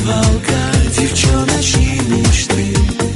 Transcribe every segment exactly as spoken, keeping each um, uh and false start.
Волга, девчоночьи мечты.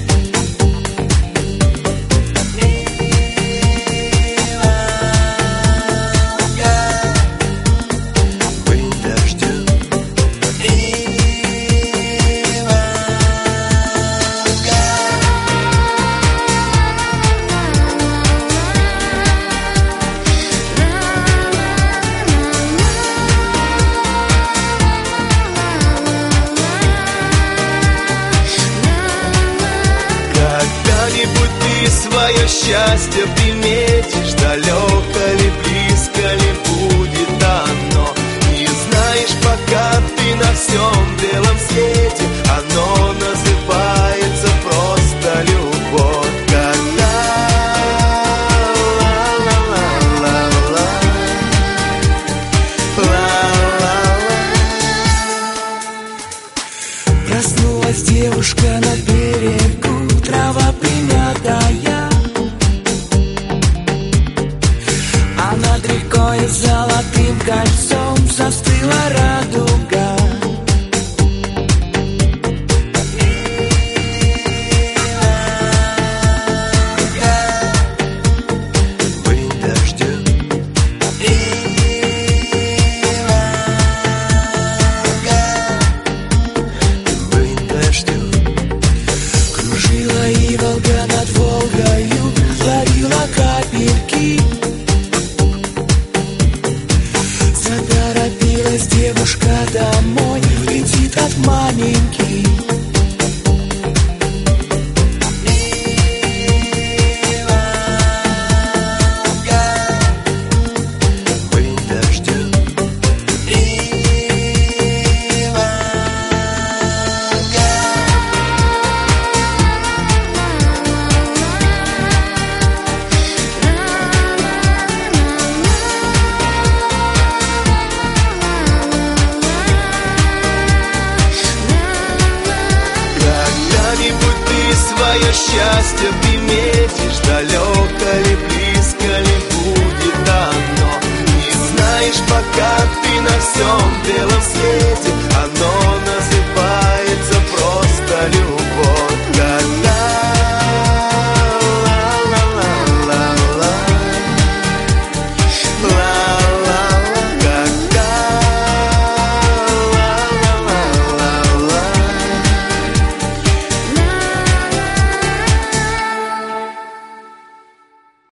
Свое счастье приметишь, далеко ли, близко ли будет оно. Не знаешь, пока ты на всем белом свете, оно называется просто любовь. Когда проснулась девушка на берегу, трава примятая, а над рекой золотым кольцом застыла радуга. быть дождем, быть дождем. Кружила и Волга над Волгою, ловила капельки. Заторопилась девушка домой, летит от маменьки. Быть дождем, когда-нибудь ты свое счастье приметишь, далеко